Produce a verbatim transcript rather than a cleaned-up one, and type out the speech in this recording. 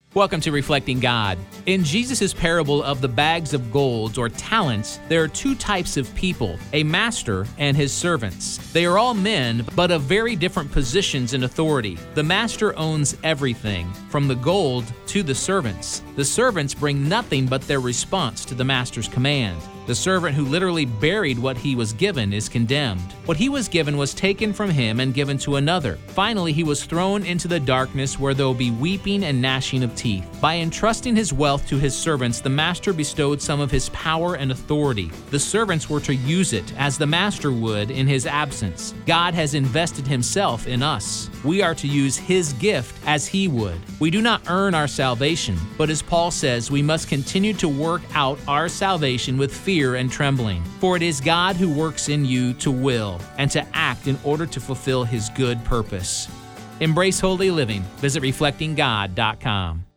Welcome to Reflecting God. In Jesus' parable of the bags of gold or talents, there are two types of people, a master and his servants. They are all men, but of very different positions and authority. The master owns everything, from the gold to the servants. The servants bring nothing but their response to the master's command. The servant who literally buried what he was given is condemned. What he was given was taken from him and given to another. Finally, he was thrown into the darkness where there will be weeping and gnashing of teeth. By entrusting his wealth to his servants, the master bestowed some of his power and authority. The servants were to use it as the master would in his absence. God has invested himself in us. We are to use his gift as he would. We do not earn our salvation, but as Paul says, we must continue to work out our salvation with fear and trembling. For it is God who works in you to will and to act in order to fulfill his good purpose. Embrace holy living. Visit reflecting god dot com.